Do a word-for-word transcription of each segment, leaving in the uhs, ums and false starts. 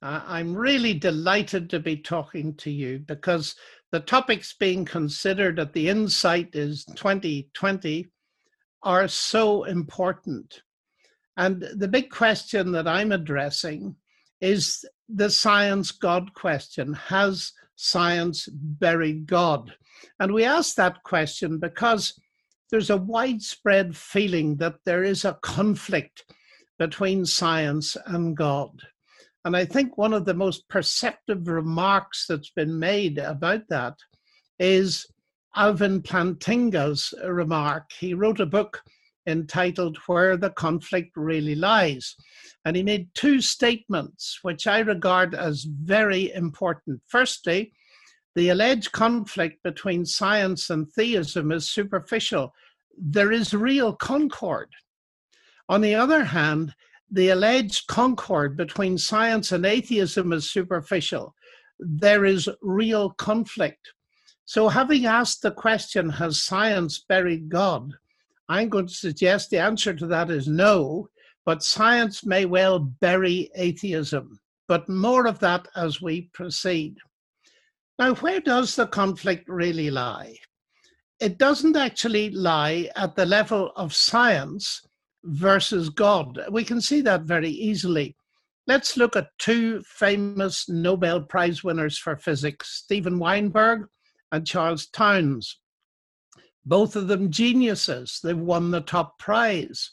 Uh, I'm really delighted to be talking to you because the topics being considered at the Insight is twenty twenty are so important. And the big question that I'm addressing is the science God question. Has science buried God? And we ask that question because there's a widespread feeling that there is a conflict between science and God. And I think one of the most perceptive remarks that's been made about that is Alvin Plantinga's remark. He wrote a book entitled Where the Conflict Really Lies. And he made two statements, which I regard as very important. Firstly, the alleged conflict between science and theism is superficial. There is real concord. On the other hand, the alleged concord between science and atheism is superficial. There is real conflict. So having asked the question, has science buried God? I'm going to suggest the answer to that is no, but science may well bury atheism. But more of that as we proceed. Now, where does the conflict really lie? It doesn't actually lie at the level of science versus God. We can see that very easily. Let's look at two famous Nobel Prize winners for physics, Steven Weinberg and Charles Townes. Both of them geniuses. They've won the top prize.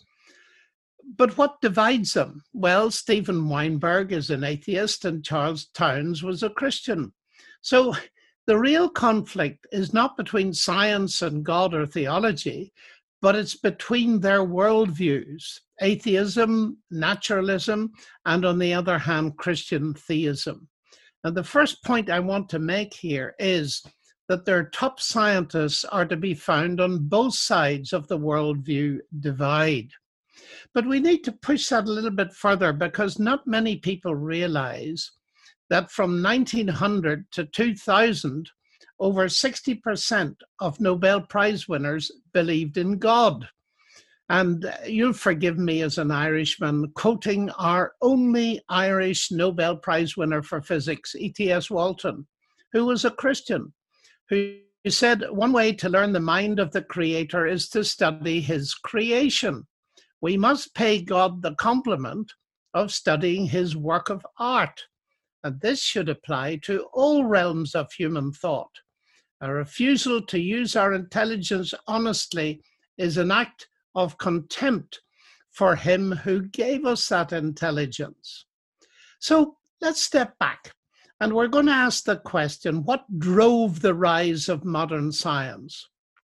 But what divides them? Well, Steven Weinberg is an atheist and Charles Townes was a Christian. So the real conflict is not between science and God or theology, but it's between their worldviews, atheism, naturalism, and on the other hand, Christian theism. And the first point I want to make here is that their top scientists are to be found on both sides of the worldview divide. But we need to push that a little bit further because not many people realize that from nineteen hundred to two thousand, over sixty percent of Nobel Prize winners believed in God. And you'll forgive me as an Irishman quoting our only Irish Nobel Prize winner for physics, E T S Walton, who was a Christian, who said one way to learn the mind of the Creator is to study his creation. We must pay God the compliment of studying his work of art. And this should apply to all realms of human thought. A refusal to use our intelligence honestly is an act of contempt for him who gave us that intelligence. So let's step back, and we're going to ask the question, what drove the rise of modern science?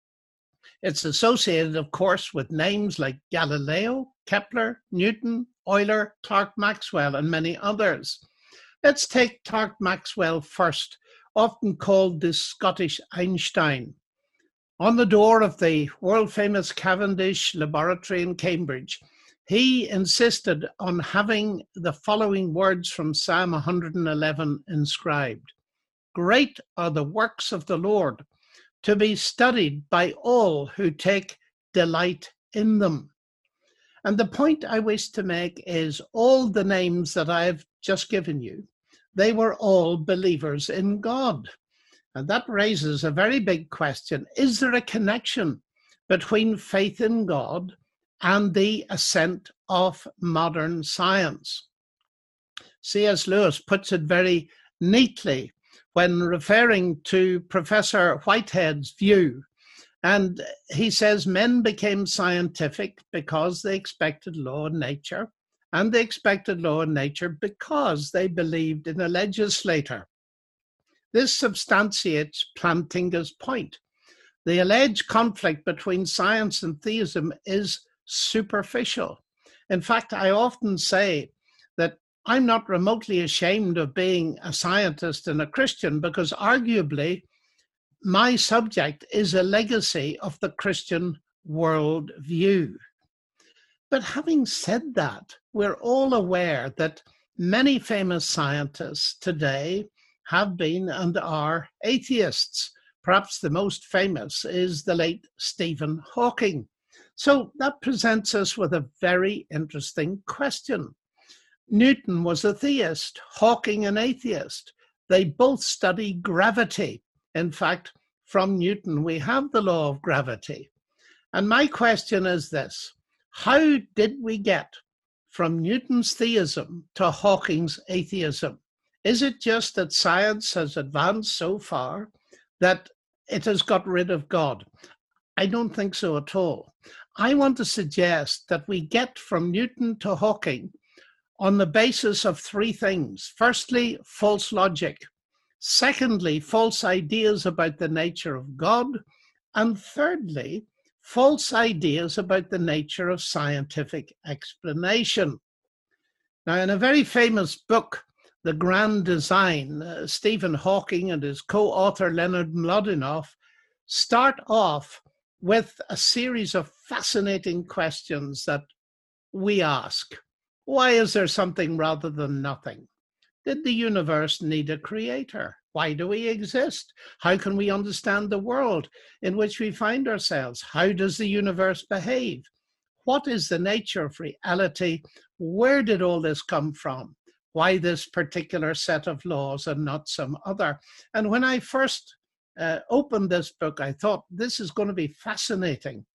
It's associated, of course, with names like Galileo, Kepler, Newton, Euler, Clerk Maxwell, and many others. Let's take Clerk Maxwell first, often called the Scottish Einstein. On the door of the world-famous Cavendish Laboratory in Cambridge, he insisted on having the following words from Psalm one hundred eleven inscribed. Great are the works of the Lord, to be studied by all who take delight in them. And the point I wish to make is all the names that I've just given you, they were all believers in God. And that raises a very big question. Is there a connection between faith in God and the ascent of modern science? C S Lewis puts it very neatly when referring to Professor Whitehead's view. And he says men became scientific because they expected law in nature, and they expected law in nature because they believed in a legislator. This substantiates Plantinga's point. The alleged conflict between science and theism is superficial. In fact, I often say that I'm not remotely ashamed of being a scientist and a Christian because arguably my subject is a legacy of the Christian worldview. But having said that, we're all aware that many famous scientists today have been and are atheists. Perhaps the most famous is the late Stephen Hawking. So that presents us with a very interesting question. Newton was a theist, Hawking an atheist. They both study gravity. In fact, from Newton, we have the law of gravity. And my question is this: how did we get from Newton's theism to Hawking's atheism? Is it just that science has advanced so far that it has got rid of God? I don't think so at all. I want to suggest that we get from Newton to Hawking on the basis of three things. Firstly, false logic. Secondly, false ideas about the nature of God. And thirdly, false ideas about the nature of scientific explanation. Now, in a very famous book, The Grand Design, uh, Stephen Hawking and his co-author Leonard Mlodinow start off with a series of fascinating questions that we ask. Why is there something rather than nothing? Did the universe need a creator? Why do we exist? How can we understand the world in which we find ourselves? How does the universe behave? What is the nature of reality? Where did all this come from? Why this particular set of laws and not some other? And when I first uh, opened this book, I thought this is going to be fascinating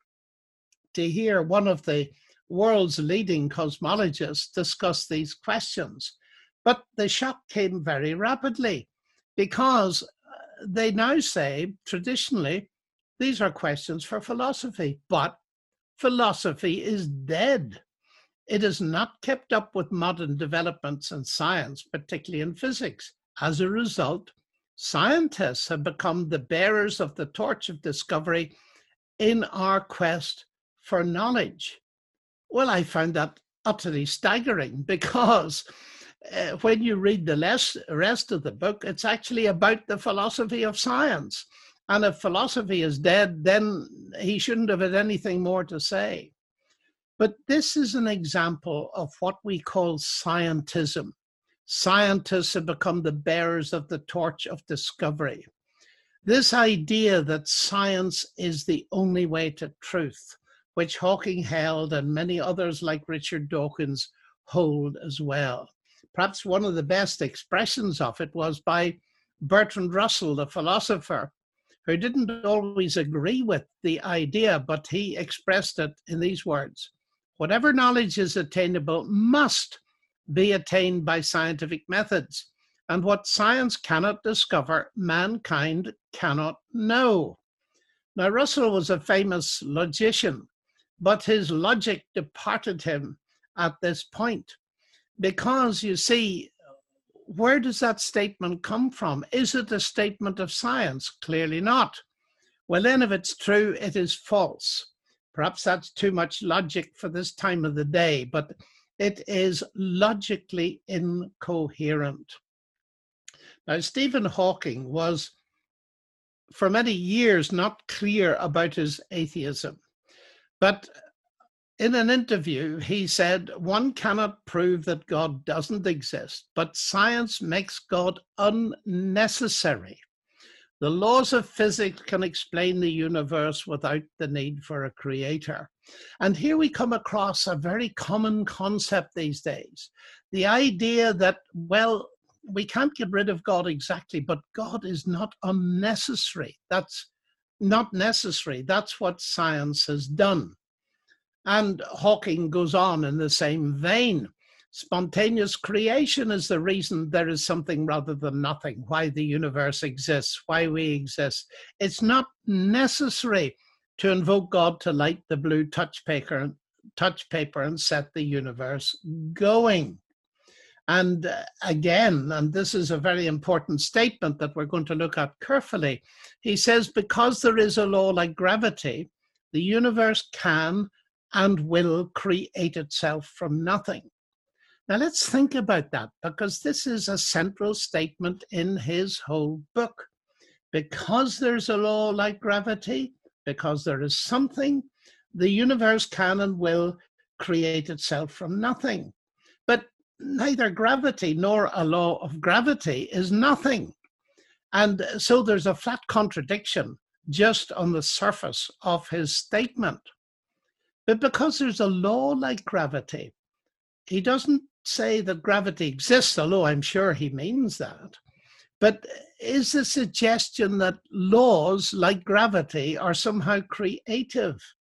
to hear one of the world's leading cosmologists discuss these questions. But the shock came very rapidly, because they now say, traditionally, these are questions for philosophy, but philosophy is dead. It is not kept up with modern developments in science, particularly in physics. As a result, scientists have become the bearers of the torch of discovery in our quest for knowledge. Well, I found that utterly staggering, because uh, when you read the less, rest of the book, it's actually about the philosophy of science. And if philosophy is dead, then he shouldn't have had anything more to say. But this is an example of what we call scientism. Scientists have become the bearers of the torch of discovery. This idea that science is the only way to truth, which Hawking held and many others like Richard Dawkins hold as well. Perhaps one of the best expressions of it was by Bertrand Russell, the philosopher, who didn't always agree with the idea, but he expressed it in these words: whatever knowledge is attainable must be attained by scientific methods, and what science cannot discover, mankind cannot know. Now, Russell was a famous logician, but his logic departed him at this point, because, you see, where does that statement come from? Is it a statement of science? Clearly not. Well, then, if it's true, it is false. Perhaps that's too much logic for this time of the day, but it is logically incoherent. Now, Stephen Hawking was, for many years, not clear about his atheism. But in an interview, he said, one cannot prove that God doesn't exist, but science makes God unnecessary. The laws of physics can explain the universe without the need for a creator. And here we come across a very common concept these days. The idea that, well, we can't get rid of God exactly, but God is not unnecessary. That's not necessary. That's what science has done. And Hawking goes on in the same vein. Spontaneous creation is the reason there is something rather than nothing, why the universe exists, why we exist. It's not necessary to invoke God to light the blue touch paper, touch paper and set the universe going. And uh, again, and this is a very important statement that we're going to look at carefully, he says, because there is a law like gravity, the universe can and will create itself from nothing. Now let's think about that, because this is a central statement in his whole book. Because there's a law like gravity, because there is something, the universe can and will create itself from nothing. But neither gravity nor a law of gravity is nothing. And so there's a flat contradiction just on the surface of his statement. But because there's a law like gravity, he doesn't say that gravity exists, although I'm sure he means that. But is the suggestion that laws like gravity are somehow creative?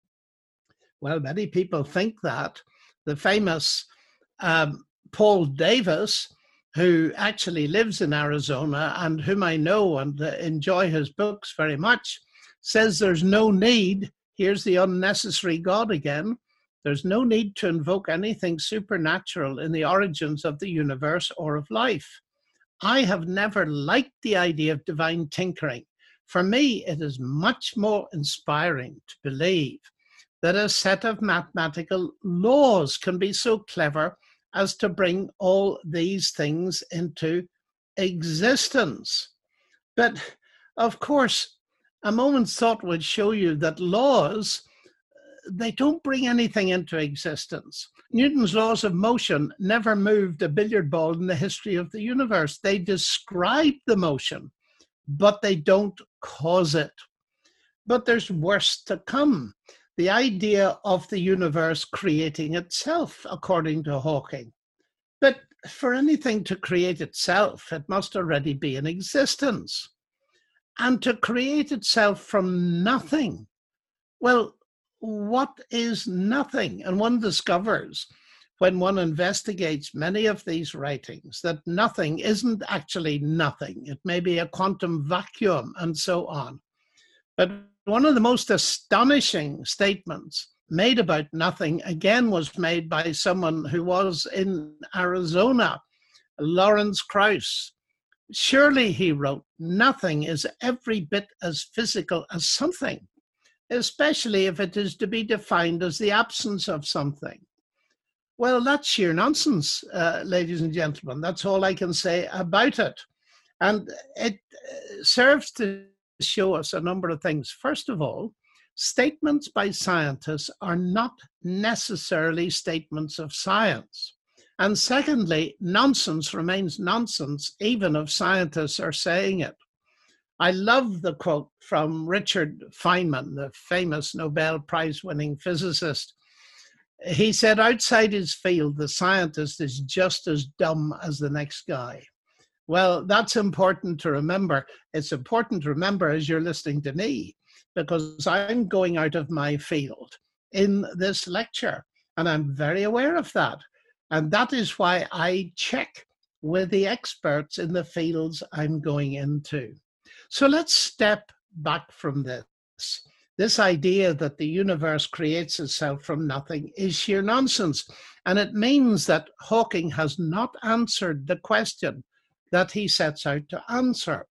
Well, many people think that. The famous um, Paul Davis, who actually lives in Arizona and whom I know and uh, enjoy his books very much, says there's no need, here's the unnecessary God again, there's no need to invoke anything supernatural in the origins of the universe or of life. I have never liked the idea of divine tinkering. For me, it is much more inspiring to believe that a set of mathematical laws can be so clever as to bring all these things into existence. But of course, a moment's thought would show you that laws, they don't bring anything into existence. Newton's laws of motion never moved a billiard ball in the history of the universe. They describe the motion, but they don't cause it. But there's worse to come. The idea of the universe creating itself, according to Hawking. But for anything to create itself, it must already be in existence. And to create itself from nothing, well, what is nothing? And one discovers when one investigates many of these writings that nothing isn't actually nothing. It may be a quantum vacuum and so on. But one of the most astonishing statements made about nothing, again, was made by someone who was in Arizona, Lawrence Krauss. Surely, he wrote, nothing is every bit as physical as something, especially if it is to be defined as the absence of something. Well, that's sheer nonsense, uh, ladies and gentlemen. That's all I can say about it. And it serves to show us a number of things. First of all, statements by scientists are not necessarily statements of science. And secondly, nonsense remains nonsense, even if scientists are saying it. I love the quote from Richard Feynman, the famous Nobel Prize-winning physicist. He said, outside his field, the scientist is just as dumb as the next guy. Well, that's important to remember. It's important to remember as you're listening to me, because I'm going out of my field in this lecture, and I'm very aware of that. And that is why I check with the experts in the fields I'm going into. So let's step back from this. This idea that the universe creates itself from nothing is sheer nonsense. And it means that Hawking has not answered the question that he sets out to answer.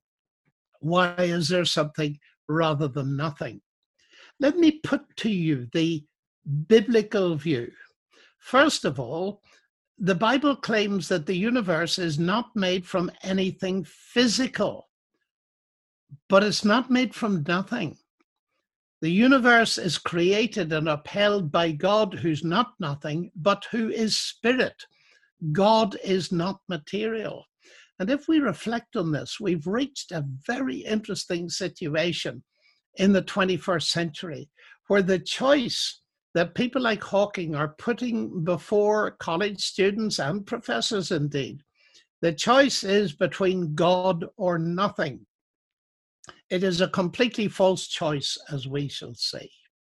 Why is there something rather than nothing? Let me put to you the biblical view. First of all, the Bible claims that the universe is not made from anything physical, but it's not made from nothing. The universe is created and upheld by God, who's not nothing, but who is spirit. God is not material. And if we reflect on this, we've reached a very interesting situation in the twenty-first century, where the choice that people like Hawking are putting before college students and professors indeed, the choice is between God or nothing. It is a completely false choice, as we shall see.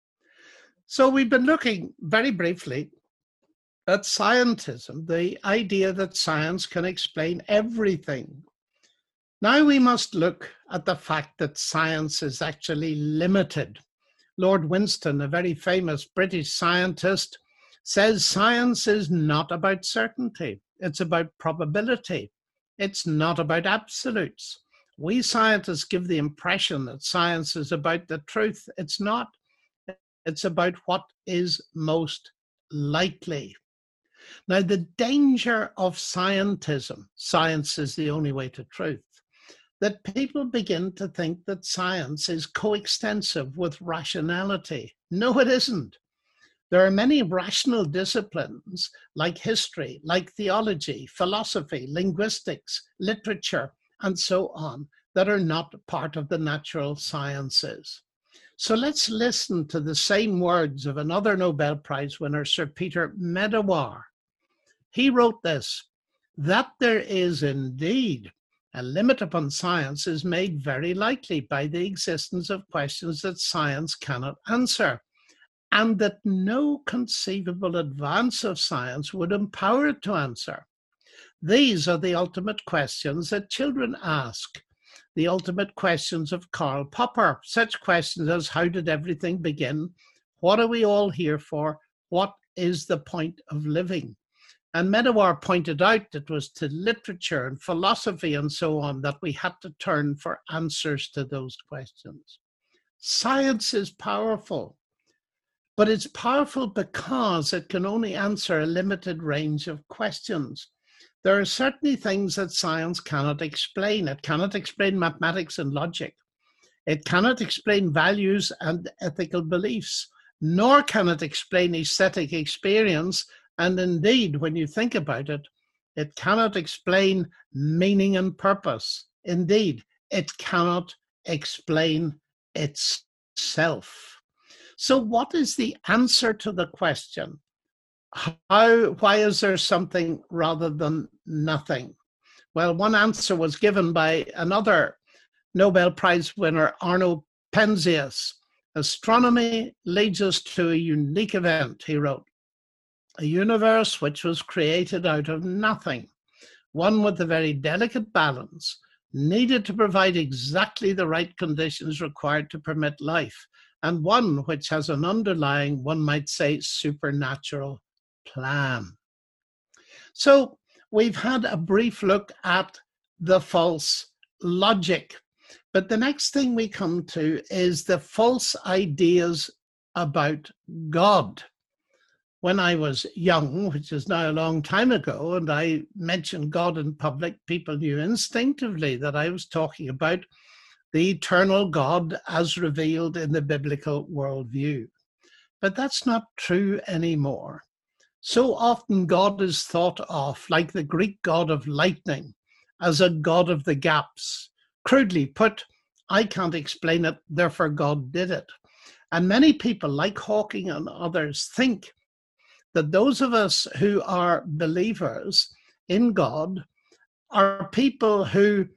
So we've been looking very briefly at scientism, the idea that science can explain everything. Now we must look at the fact that science is actually limited. Lord Winston, a very famous British scientist, says science is not about certainty. It's about probability. It's not about absolutes. We scientists give the impression that science is about the truth. It's not. It's about what is most likely. Now, the danger of scientism, science is the only way to truth, that people begin to think that science is coextensive with rationality. No, it isn't. There are many rational disciplines like history, like theology, philosophy, linguistics, literature, and so on, that are not part of the natural sciences. So let's listen to the same words of another Nobel Prize winner, Sir Peter Medawar. He wrote this: that there is indeed a limit upon science is made very likely by the existence of questions that science cannot answer, and that no conceivable advance of science would empower it to answer. These are the ultimate questions that children ask, the ultimate questions of Karl Popper, such questions as how did everything begin? What are we all here for? What is the point of living? And Medawar pointed out it was to literature and philosophy and so on that we had to turn for answers to those questions. Science is powerful, but it's powerful because it can only answer a limited range of questions. There are certainly things that science cannot explain. It cannot explain mathematics and logic. It cannot explain values and ethical beliefs, nor can it explain aesthetic experience. And indeed, when you think about it, it cannot explain meaning and purpose. Indeed, it cannot explain itself. So what is the answer to the question? How, why is there something rather than nothing? Well, one answer was given by another Nobel Prize winner, Arno Penzias. Astronomy leads us to a unique event, he wrote. A universe which was created out of nothing, one with a very delicate balance, needed to provide exactly the right conditions required to permit life, and one which has an underlying, one might say, supernatural plan. So we've had a brief look at the false logic, but the next thing we come to is the false ideas about God. When I was young, which is now a long time ago, and I mentioned God in public, people knew instinctively that I was talking about the eternal God as revealed in the biblical worldview. But that's not true anymore. So often God is thought of, like the Greek god of lightning, as a god of the gaps. Crudely put, I can't explain it, therefore God did it. And many people, like Hawking and others, think that those of us who are believers in God are people who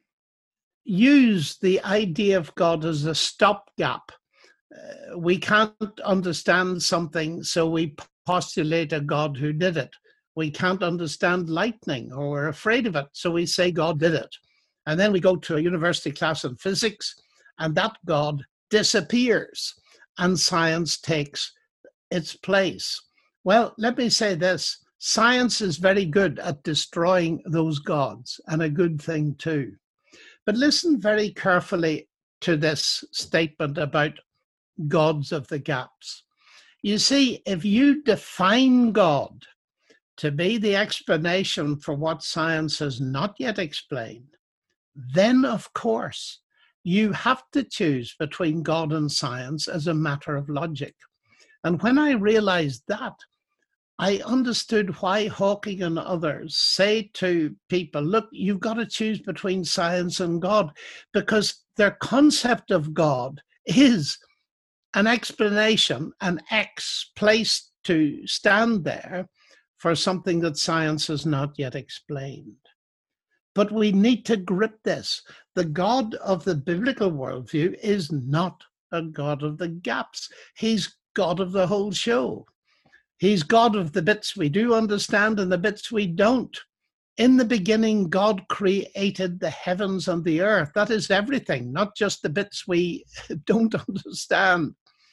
use the idea of God as a stopgap. Uh, we can't understand something, so we postulate a God who did it. We can't understand lightning, or we're afraid of it, so we say God did it. And then we go to a university class in physics, and that God disappears, and science takes its place. Well, let me say this. Science is very good at destroying those gods, and a good thing too. But listen very carefully to this statement about gods of the gaps. You see, if you define God to be the explanation for what science has not yet explained, then, of course, you have to choose between God and science as a matter of logic. And when I realized that, I understood why Hawking and others say to people, look, you've got to choose between science and God, because their concept of God is an explanation, an X placed to stand there for something that science has not yet explained. But we need to grip this. The God of the biblical worldview is not a God of the gaps. He's God of the whole show. He's God of the bits we do understand and the bits we don't. In the beginning, God created the heavens and the earth. That is everything, not just the bits we don't understand.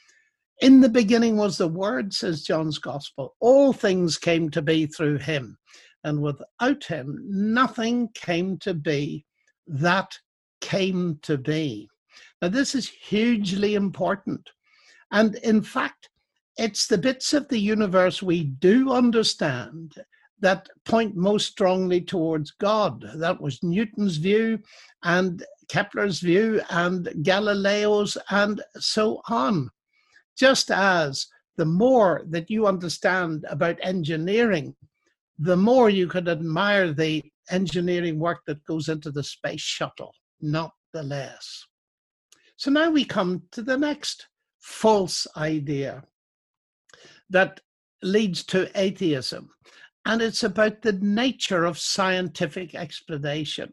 In the beginning was the Word, says John's Gospel. All things came to be through him. And without him, nothing came to be that came to be. Now, this is hugely important. And in fact, it's the bits of the universe we do understand that point most strongly towards God. That was Newton's view and Kepler's view and Galileo's and so on. Just as the more that you understand about engineering, the more you could admire the engineering work that goes into the space shuttle, not the less. So now we come to the next false idea that leads to atheism. and it's about the nature of scientific explanation.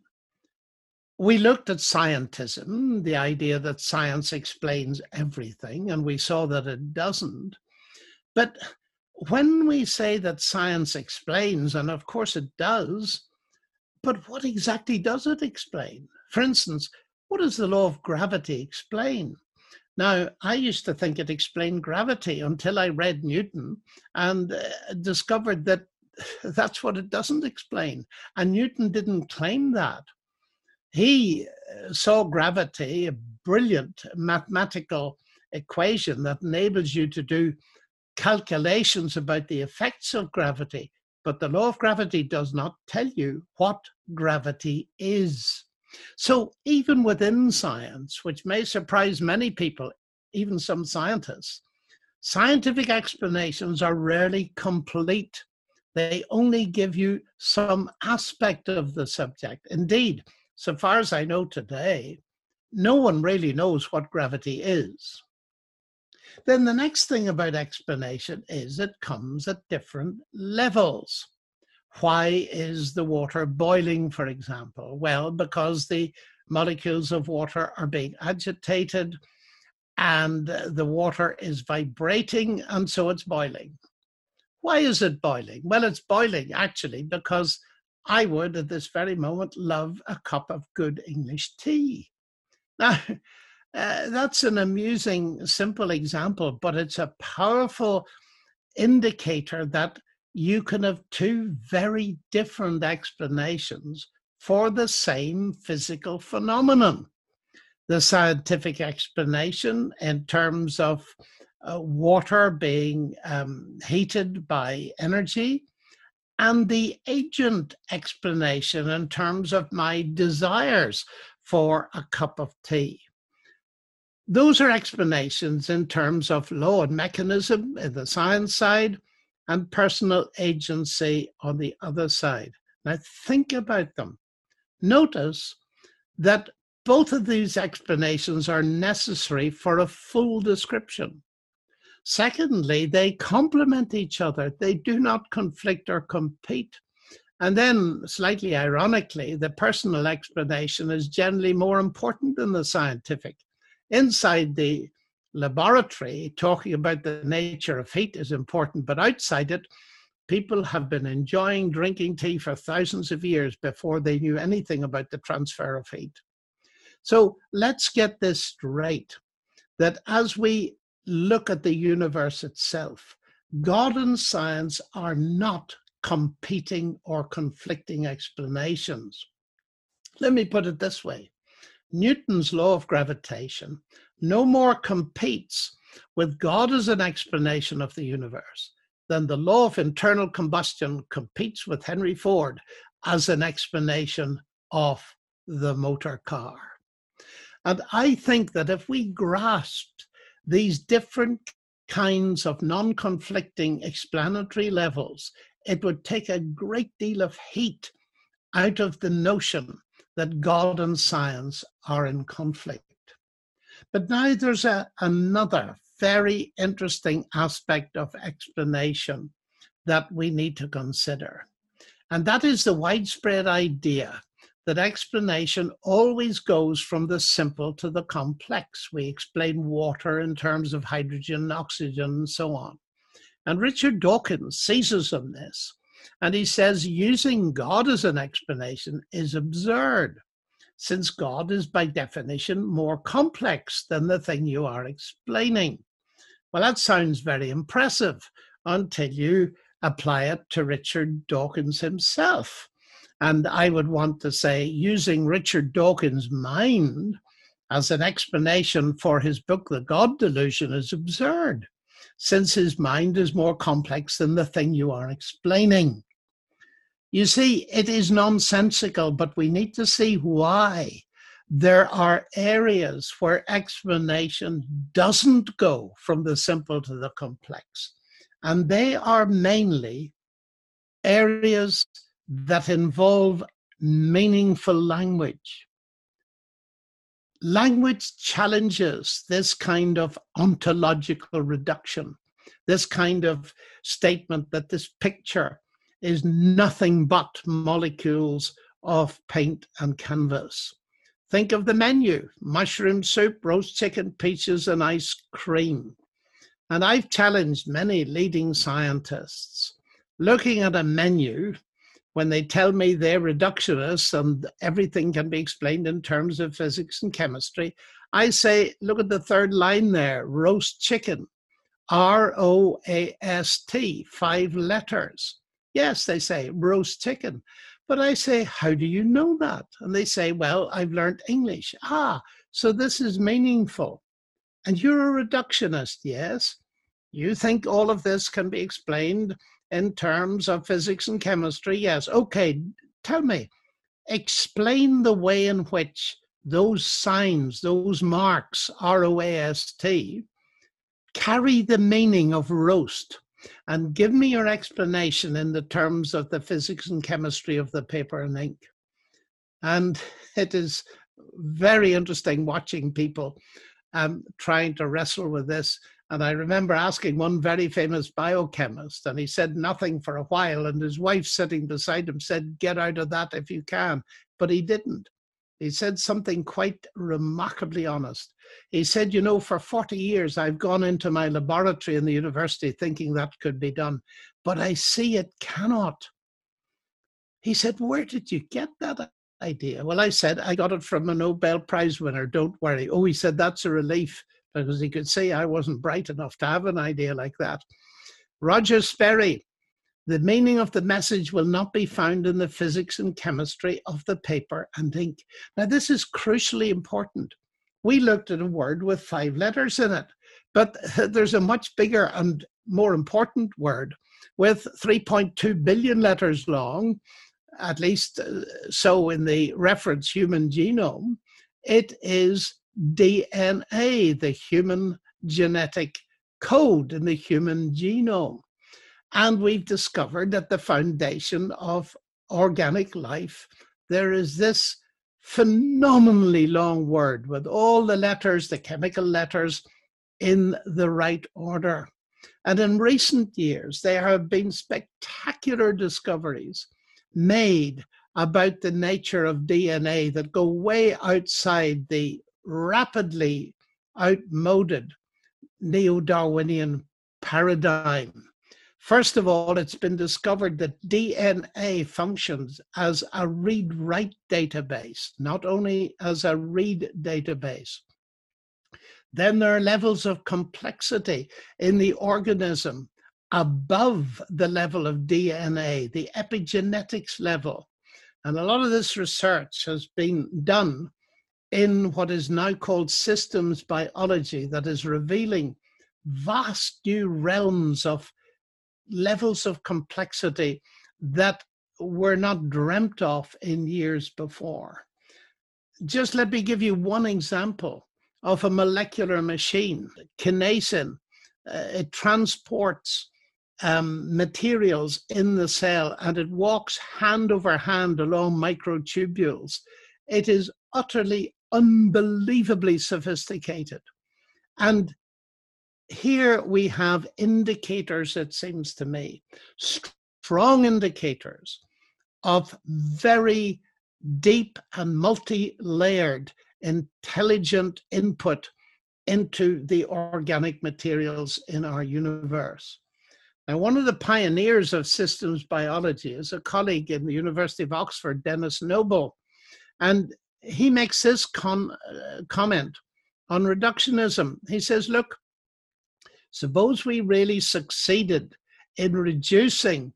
We looked at scientism, the idea that science explains everything, and we saw that it doesn't. But when we say that science explains, and of course it does, but what exactly does it explain? For instance, what does the law of gravity explain? Now, I used to think it explained gravity until I read Newton and uh, discovered that that's what it doesn't explain. And Newton didn't claim that. He saw gravity, a brilliant mathematical equation that enables you to do calculations about the effects of gravity. But the law of gravity does not tell you what gravity is. So even within science, which may surprise many people, even some scientists, scientific explanations are rarely complete. They only give you some aspect of the subject. Indeed, so far as I know today, no one really knows what gravity is. Then the next thing about explanation is it comes at different levels. Why is the water boiling, for example? Well, because the molecules of water are being agitated and the water is vibrating, and so it's boiling. Why is it boiling? Well, it's boiling actually because I would at this very moment love a cup of good English tea. Now, uh, that's an amusing, simple example, but it's a powerful indicator that you can have two very different explanations for the same physical phenomenon. The scientific explanation in terms of uh, water being um, heated by energy, and the agent explanation in terms of my desires for a cup of tea. Those are explanations in terms of law and mechanism in the science side and personal agency on the other side. Now think about them. Notice that both of these explanations are necessary for a full description. Secondly, they complement each other. They do not conflict or compete. And then, slightly ironically, the personal explanation is generally more important than the scientific. Inside the laboratory, talking about the nature of heat is important, but outside it, people have been enjoying drinking tea for thousands of years before they knew anything about the transfer of heat. So let's get this straight, that as we look at the universe itself, God and science are not competing or conflicting explanations. Let me put it this way. Newton's law of gravitation no more competes with God as an explanation of the universe than the law of internal combustion competes with Henry Ford as an explanation of the motor car. And I think that if we grasped these different kinds of non-conflicting explanatory levels, it would take a great deal of heat out of the notion that God and science are in conflict. But now there's a, another very interesting aspect of explanation that we need to consider. And that is the widespread idea that explanation always goes from the simple to the complex. We explain water in terms of hydrogen, oxygen, and so on. And Richard Dawkins seizes on this, and he says using God as an explanation is absurd, since God is by definition more complex than the thing you are explaining. Well, that sounds very impressive until you apply it to Richard Dawkins himself. And I would want to say using Richard Dawkins' mind as an explanation for his book, The God Delusion, is absurd, since his mind is more complex than the thing you are explaining. You see, it is nonsensical, but we need to see why there are areas where explanation doesn't go from the simple to the complex. And they are mainly areas that involve meaningful language. Language challenges this kind of ontological reduction, this kind of statement that this picture is nothing but molecules of paint and canvas. Think of the menu: mushroom soup, roast chicken, peaches, and ice cream. And I've challenged many leading scientists looking at a menu when they tell me they're reductionists and everything can be explained in terms of physics and chemistry. I say, look at the third line there: roast chicken, R O A S T, five letters. Yes, they say roast chicken. But I say, how do you know that? And they say, well, I've learned English. Ah, so this is meaningful. And you're a reductionist, yes? You think all of this can be explained in terms of physics and chemistry? Yes. Okay, tell me, explain the way in which those signs, those marks, R O A S T, carry the meaning of roast, and give me your explanation in the terms of the physics and chemistry of the paper and ink. And it is very interesting watching people um, trying to wrestle with this. And I remember asking one very famous biochemist, and he said nothing for a while, and his wife sitting beside him said, get out of that if you can. But he didn't. He said something quite remarkably honest. He said, you know, for forty years, I've gone into my laboratory in the university thinking that could be done, but I see it cannot. He said, where did you get that idea? Well, I said, I got it from a Nobel Prize winner, don't worry. Oh, he said, that's a relief, because he could see I wasn't bright enough to have an idea like that. Roger Sperry: the meaning of the message will not be found in the physics and chemistry of the paper and ink. Now, this is crucially important. We looked at a word with five letters in it, but there's a much bigger and more important word with three point two billion letters long, at least so in the reference human genome. It is D N A, the human genetic code in the human genome. And we've discovered that the foundation of organic life, there is this phenomenally long word with all the letters, the chemical letters, in the right order. And in recent years, there have been spectacular discoveries made about the nature of D N A that go way outside the rapidly outmoded neo-Darwinian paradigm. First of all, it's been discovered that D N A functions as a read-write database, not only as a read database. Then there are levels of complexity in the organism above the level of D N A, the epigenetics level. And a lot of this research has been done in what is now called systems biology, that is revealing vast new realms of levels of complexity that were not dreamt of in years before. Just let me give you one example of a molecular machine, kinesin. Uh, it transports um, materials in the cell, and it walks hand over hand along microtubules. It is utterly, unbelievably sophisticated. And here we have indicators, it seems to me, strong indicators of very deep and multi-layered intelligent input into the organic materials in our universe. Now, one of the pioneers of systems biology is a colleague in the University of Oxford, Denis Noble, and he makes this con- uh, comment on reductionism. He says, look, suppose we really succeeded in reducing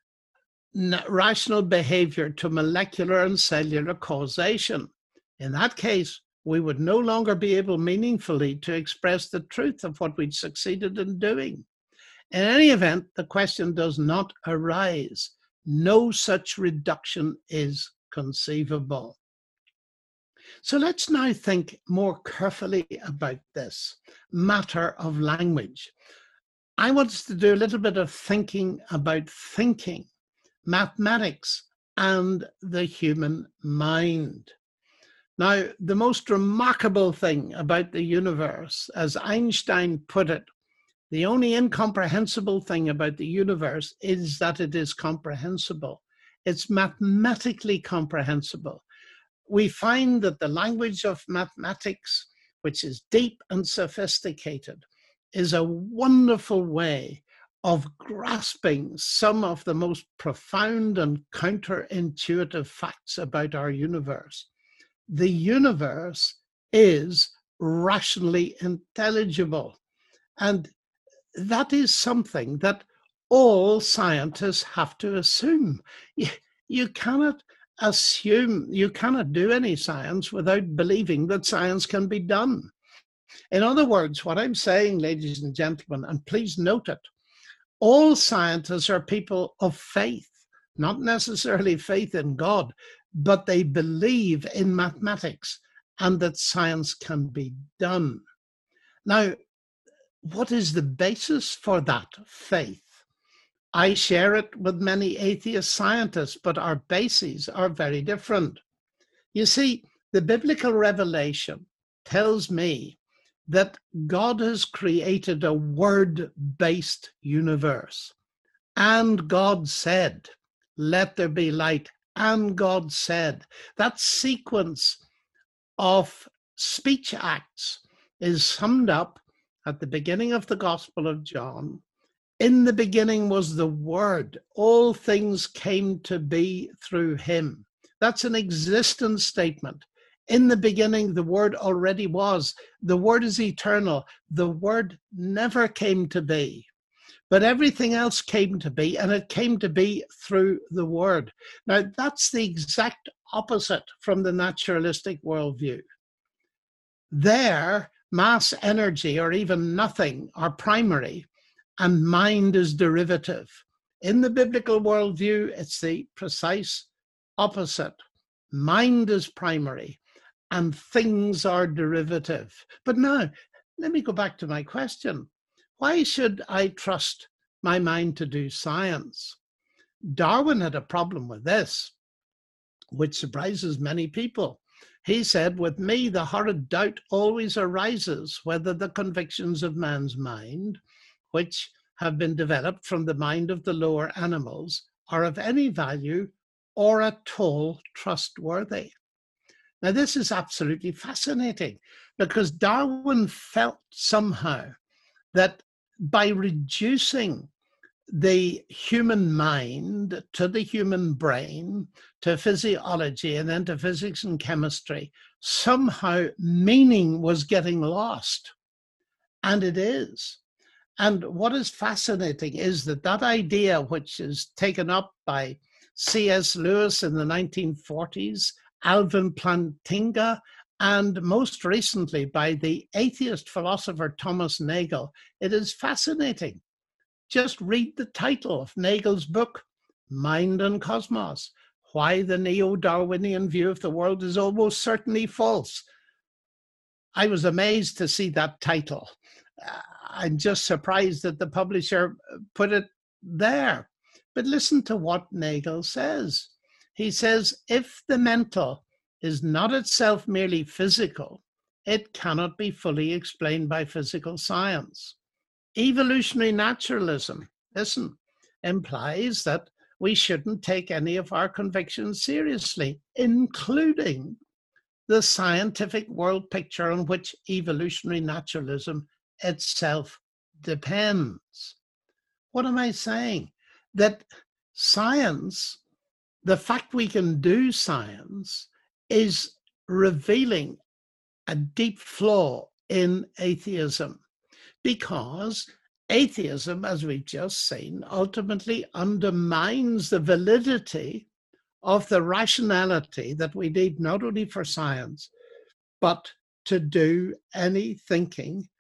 rational behavior to molecular and cellular causation. In that case, we would no longer be able meaningfully to express the truth of what we'd succeeded in doing. In any event, the question does not arise. No such reduction is conceivable. So let's now think more carefully about this matter of language. I want us to do a little bit of thinking about thinking, mathematics, and the human mind. Now, the most remarkable thing about the universe, as Einstein put it, The only incomprehensible thing about the universe is that it is comprehensible. It's mathematically comprehensible. We find that the language of mathematics, which is deep and sophisticated, is a wonderful way of grasping some of the most profound and counterintuitive facts about our universe. The universe is rationally intelligible. And that is something that all scientists have to assume. You, you cannot assume, you cannot do any science without believing that science can be done. In other words, what I'm saying, ladies and gentlemen, and please note it, all scientists are people of faith, not necessarily faith in God, but they believe in mathematics and that science can be done. Now, what is the basis for that faith? I share it with many atheist scientists, but our bases are very different. You see, the biblical revelation tells me that God has created a word-based universe. And God said, let there be light. And God said. That sequence of speech acts is summed up at the beginning of the Gospel of John. In the beginning was the Word. All things came to be through him. That's an existence statement. In the beginning, the Word already was. The Word is eternal. The Word never came to be. But everything else came to be, and it came to be through the Word. Now, that's the exact opposite from the naturalistic worldview. There, mass, energy, or even nothing are primary, and mind is derivative. In the biblical worldview, it's the precise opposite. Mind is primary, and things are derivative. But now, let me go back to my question. Why should I trust my mind to do science? Darwin had a problem with this, which surprises many people. He said, with me, the horrid doubt always arises whether the convictions of man's mind, which have been developed from the mind of the lower animals, are of any value or at all trustworthy. Now, this is absolutely fascinating because Darwin felt somehow that by reducing the human mind to the human brain, to physiology, and then to physics and chemistry, somehow meaning was getting lost. And it is. And what is fascinating is that that idea, which is taken up by C S Lewis in the nineteen forties, Alvin Plantinga, and most recently by the atheist philosopher Thomas Nagel, it is fascinating. Just read the title of Nagel's book, Mind and Cosmos, Why the Neo-Darwinian View of the World is Almost Certainly False. I was amazed to see that title. I'm just surprised that the publisher put it there. But listen to what Nagel says. He says, if the mental is not itself merely physical, it cannot be fully explained by physical science. Evolutionary naturalism, listen, implies that we shouldn't take any of our convictions seriously, including the scientific world picture on which evolutionary naturalism itself depends. What am I saying? That science, the fact we can do science, is revealing a deep flaw in atheism, because atheism, as we've just seen, ultimately undermines the validity of the rationality that we need not only for science, but to do any thinking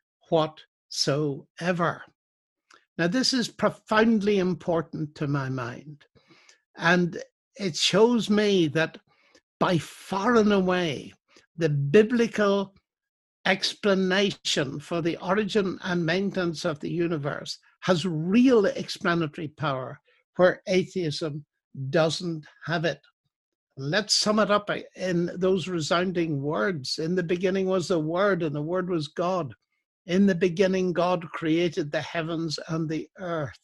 whatsoever. Now, this is profoundly important to my mind, and it shows me that by far and away, the biblical explanation for the origin and maintenance of the universe has real explanatory power where atheism doesn't have it. Let's sum it up in those resounding words. In the beginning was the Word, and the Word was God. In the beginning, God created the heavens and the earth.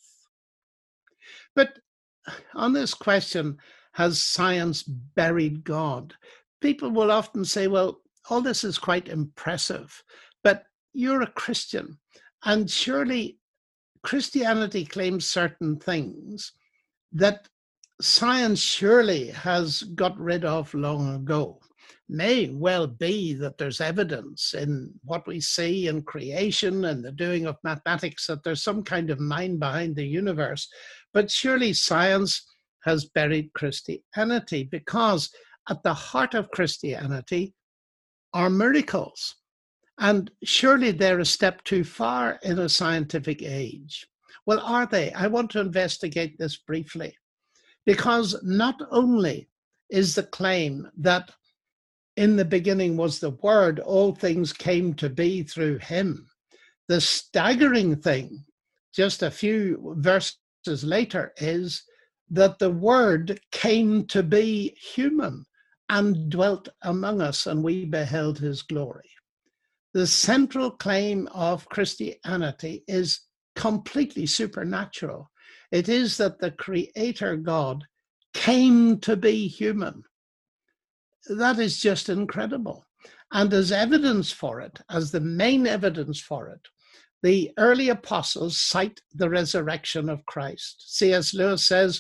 But on this question, has science buried God? People will often say, well, all this is quite impressive, but you're a Christian, and surely Christianity claims certain things that science surely has got rid of long ago. May well be that there's evidence in what we see in creation and the doing of mathematics that there's some kind of mind behind the universe, but surely science has buried Christianity, because at the heart of Christianity are miracles. And surely they're a step too far in a scientific age. Well, are they? I want to investigate this briefly, because not only is the claim that in the beginning was the Word, all things came to be through him. The staggering thing, just a few verses later, is that the Word came to be human and dwelt among us, and we beheld his glory. The central claim of Christianity is completely supernatural. It is that the Creator God came to be human. That is just incredible. And as evidence for it, as the main evidence for it, the early apostles cite the resurrection of Christ. C S Lewis says,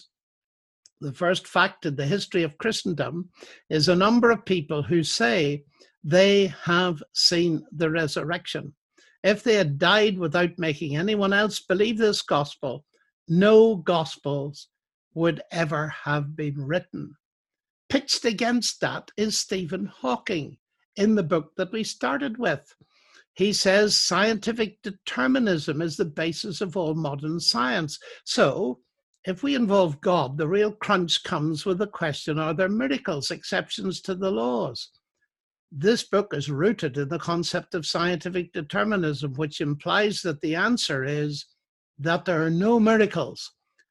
the first fact in the history of Christendom is a number of people who say they have seen the resurrection. If they had died without making anyone else believe this gospel, no gospels would ever have been written. Pitched against that is Stephen Hawking in the book that we started with. He says scientific determinism is the basis of all modern science. So if we involve God, the real crunch comes with the question, are there miracles, exceptions to the laws? This book is rooted in the concept of scientific determinism, which implies that the answer is that there are no miracles,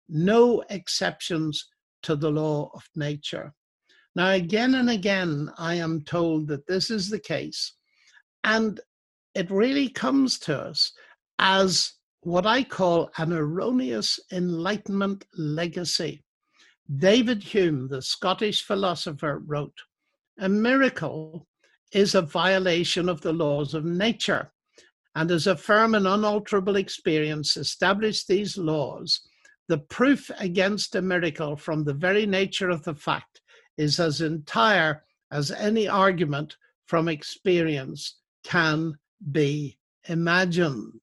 no exceptions to the law of nature. Now, again and again, I am told that this is the case, and it really comes to us as what I call an erroneous Enlightenment legacy. David Hume, the Scottish philosopher, wrote, "A miracle is a violation of the laws of nature, and as a firm and unalterable experience established these laws, the proof against a miracle from the very nature of the fact is as entire as any argument from experience can be imagined."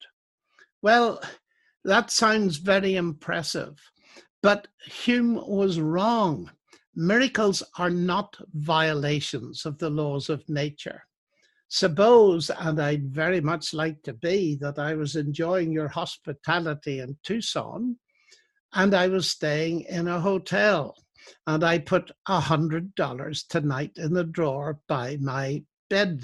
Well, that sounds very impressive, but Hume was wrong. Miracles are not violations of the laws of nature. Suppose, and I'd very much like to be, that I was enjoying your hospitality in Tucson, and I was staying in a hotel, and I put a hundred dollars tonight in the drawer by my bed.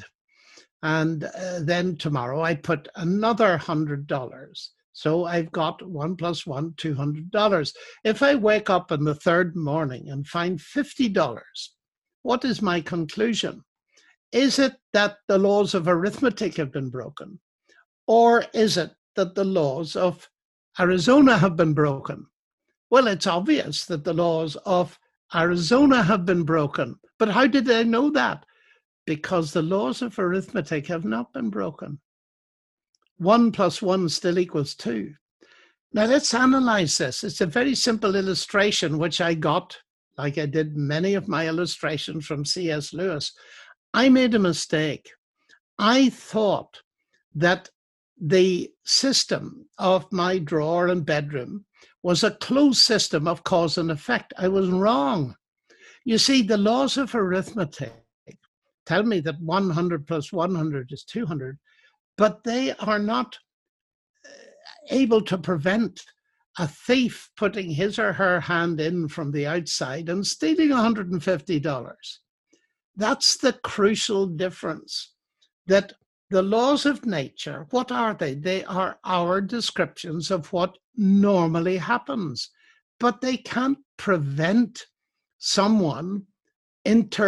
And uh, then tomorrow I put another hundred dollars. So I've got one plus one, two hundred dollars. If I wake up in the third morning and find fifty dollars, what is my conclusion? Is it that the laws of arithmetic have been broken? Or is it that the laws of Arizona have been broken? Well, it's obvious that the laws of Arizona have been broken. But how did I know that? Because the laws of arithmetic have not been broken. One plus one still equals two. Now let's analyze this. It's a very simple illustration, which I got, like I did many of my illustrations, from C S Lewis. I made a mistake. I thought that the system of my drawer and bedroom was a closed system of cause and effect. I was wrong. You see, the laws of arithmetic tell me that one hundred plus one hundred is two hundred, but they are not able to prevent a thief putting his or her hand in from the outside and stealing one hundred fifty dollars. That's the crucial difference. That the laws of nature, what are they? They are our descriptions of what normally happens, but they can't prevent someone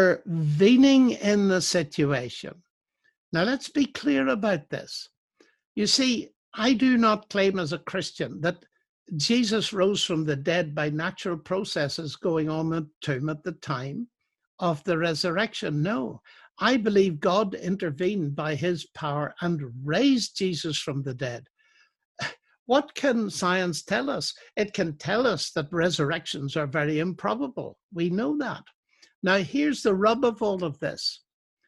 intervening in the situation. Now, let's be clear about this. You see, I do not claim as a Christian that Jesus rose from the dead by natural processes going on in the tomb at the time of the resurrection. No, I believe God intervened by his power and raised Jesus from the dead. What can science tell us? It can tell us that resurrections are very improbable. We know that. Now, here's the rub of all of this.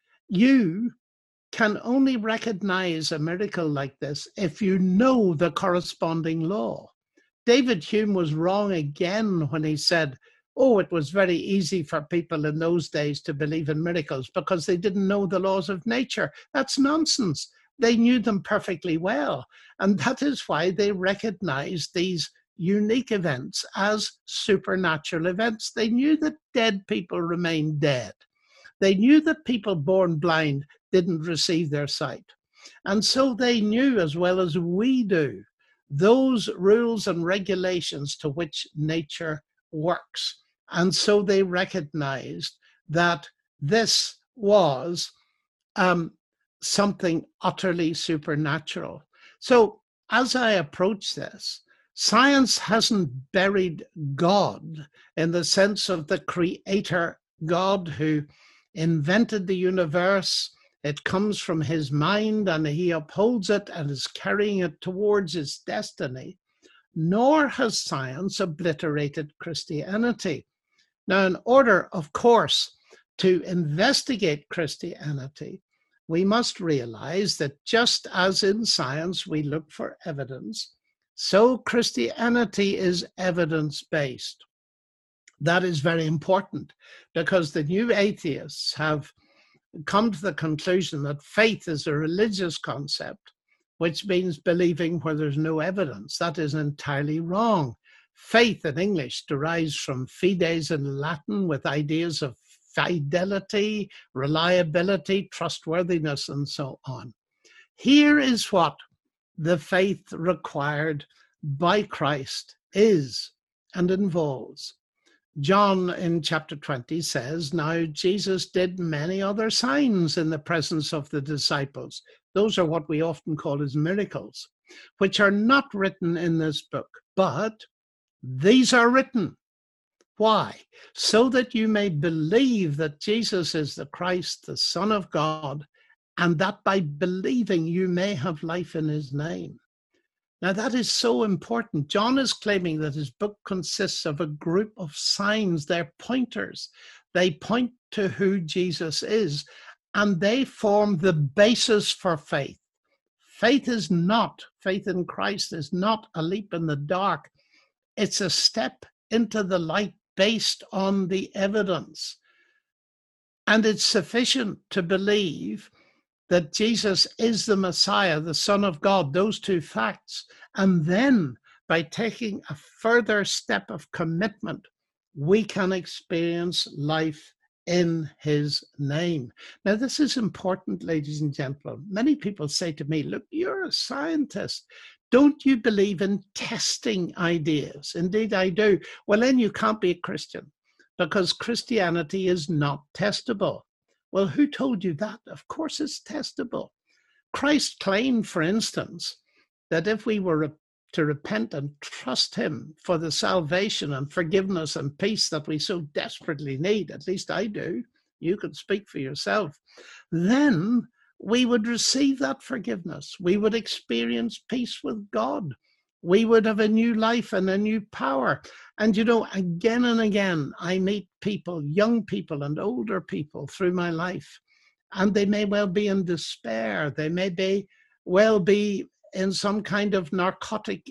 You can only recognize a miracle like this if you know the corresponding law. David Hume was wrong again when he said, oh, it was very easy for people in those days to believe in miracles because they didn't know the laws of nature. That's nonsense. They knew them perfectly well. And that is why they recognized these unique events as supernatural events. They knew that dead people remained dead. They knew that people born blind didn't receive their sight. And so they knew, as well as we do, those rules and regulations to which nature works. And so they recognized that this was um, something utterly supernatural. So as I approach this, science hasn't buried God in the sense of the creator God who invented the universe. It comes from his mind and he upholds it and is carrying it towards its destiny. Nor has science obliterated Christianity. Now, in order, of course, to investigate Christianity, we must realize that just as in science we look for evidence, so Christianity is evidence-based. That is very important because the new atheists have come to the conclusion that faith is a religious concept, which means believing where there's no evidence. That is entirely wrong. Faith in English derives from fides in Latin, with ideas of fidelity, reliability, trustworthiness, and so on. Here is what the faith required by Christ is and involves. John in chapter twenty says, now Jesus did many other signs in the presence of the disciples. Those are what we often call his miracles, which are not written in this book, but these are written. Why? So that you may believe that Jesus is the Christ, the Son of God, and that by believing you may have life in his name. Now that is so important. John is claiming that his book consists of a group of signs. They're pointers. They point to who Jesus is, and they form the basis for faith. Faith is not, faith in Christ is not a leap in the dark. It's a step into the light based on the evidence. And it's sufficient to believe that Jesus is the Messiah, the Son of God, those two facts. And then by taking a further step of commitment, we can experience life in his name. Now, this is important, ladies and gentlemen. Many people say to me, look, you're a scientist. Don't you believe in testing ideas? Indeed, I do. Well, then you can't be a Christian because Christianity is not testable. Well, who told you that? Of course it's testable. Christ claimed, for instance, that if we were to repent and trust him for the salvation and forgiveness and peace that we so desperately need, at least I do, you can speak for yourself, then we would receive that forgiveness. We would experience peace with God. We would have a new life and a new power. And you know, again and again, I meet people, young people and older people through my life, and they may well be in despair. They may be well be in some kind of narcotic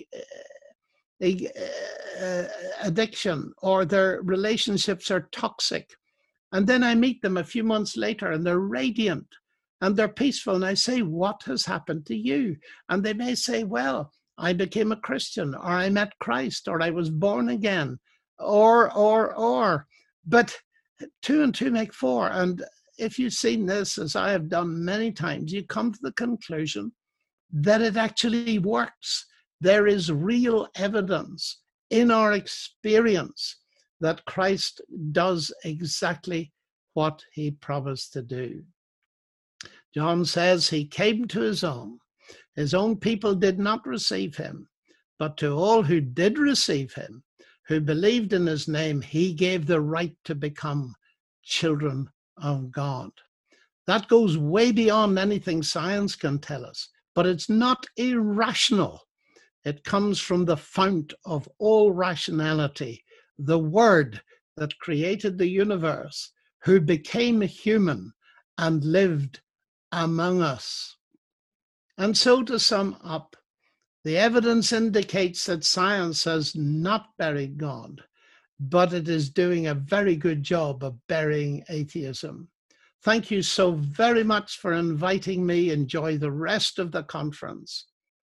uh, uh, addiction, or their relationships are toxic. And then I meet them a few months later and they're radiant and they're peaceful. And I say, what has happened to you? And they may say, well, I became a Christian, or I met Christ, or I was born again, or, or, or. But two and two make four. And if you've seen this, as I have done many times, you come to the conclusion that it actually works. There is real evidence in our experience that Christ does exactly what he promised to do. John says he came to his own, His own people did not receive him, but to all who did receive him, who believed in his name, he gave the right to become children of God. That goes way beyond anything science can tell us, but it's not irrational. It comes from the fount of all rationality, the Word that created the universe, who became a human and lived among us. And so to sum up, the evidence indicates that science has not buried God, but it is doing a very good job of burying atheism. Thank you so very much for inviting me. Enjoy the rest of the conference.